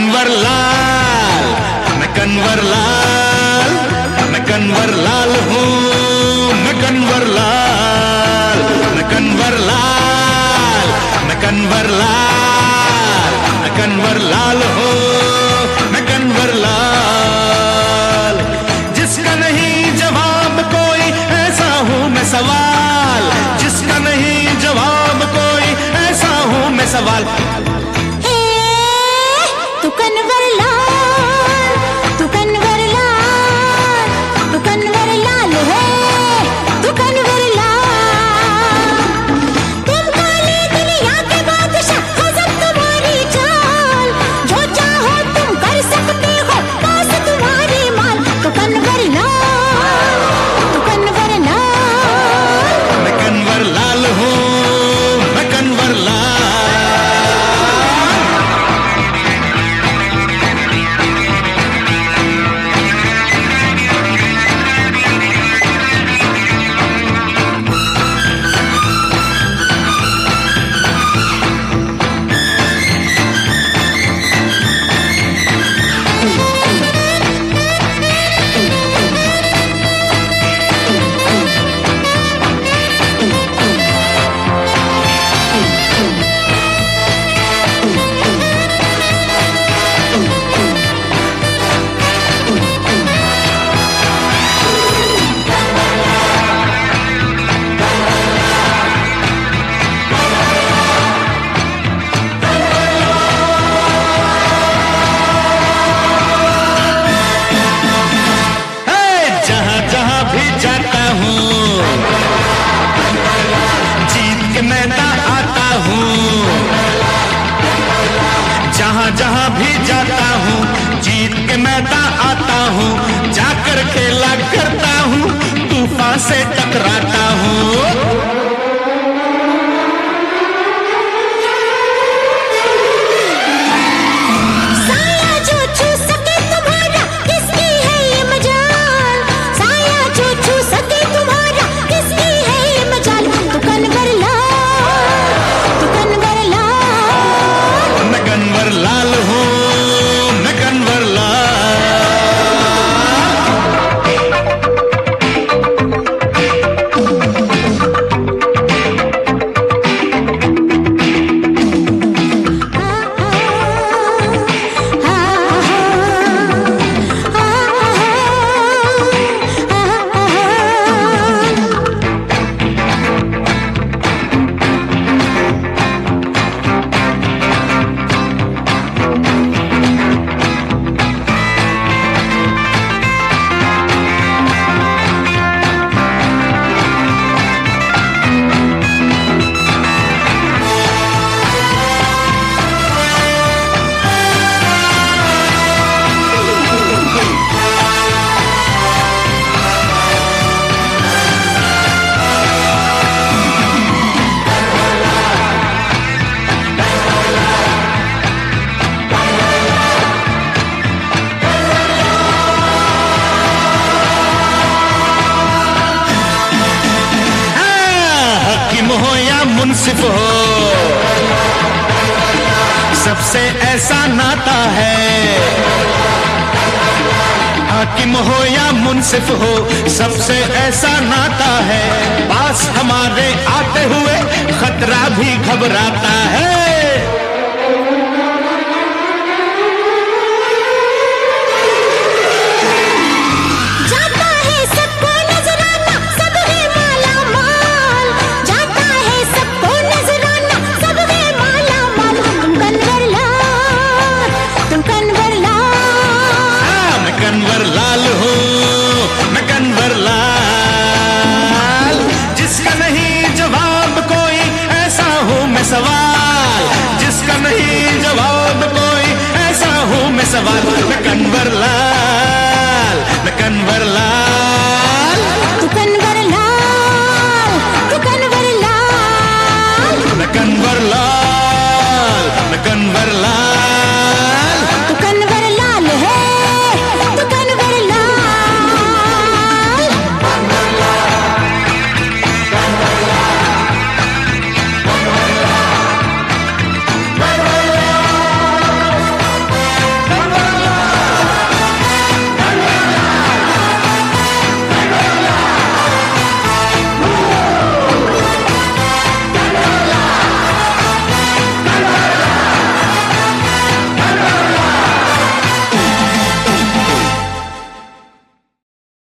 कन्वर लाल, मैं कन्वर लाल, मैं कन्वर लाल हूँ, मैं कन्वर लाल, मैं कन्वर लाल, मैं कन्वर लाल, मैं कन्वर लाल हूँ, मैं कन्वर लाल। जिसका नहीं जवाब कोई ऐसा हूँ मैं सवाल, जिसका नहीं जवाब कोई ऐसा हूँ मैं सवाल। तू कन्वर लाल, तू कन्वर लाल, तू कन्वर लाल है, तू कन्वर लाल। तुम काली दुनिया के बादशाह, हज़म तुम्हारी चाल, जो चाहो तुम कर सकते हो, पास तुम्हारी माल। तू कन्वर लाल, तू कन्वर लाल, मैं कन्वर लाल हूँ, मैं कन्वर लाल। जहाँ भी जाता हूँ जीत के मैदान आता हूँ, जाकर खेला करता हूँ, तूफान से टकराता हूँ। हो या मुंसिफ हो, सबसे ऐसा नाता है। हाकिम हो या मुंसिफ हो, सबसे ऐसा नाता है। पास हमारे आते हुए खतरा भी घबराता है। कन्वर लाल हूँ, मैं कन्वर लाल, जिसका नहीं जवाब कोई ऐसा हूँ मैं सवाल, जिसका नहीं जवाब कोई ऐसा हूँ मैं सवाल। मैं कन्वर लाल, मैं कन्वर लाल।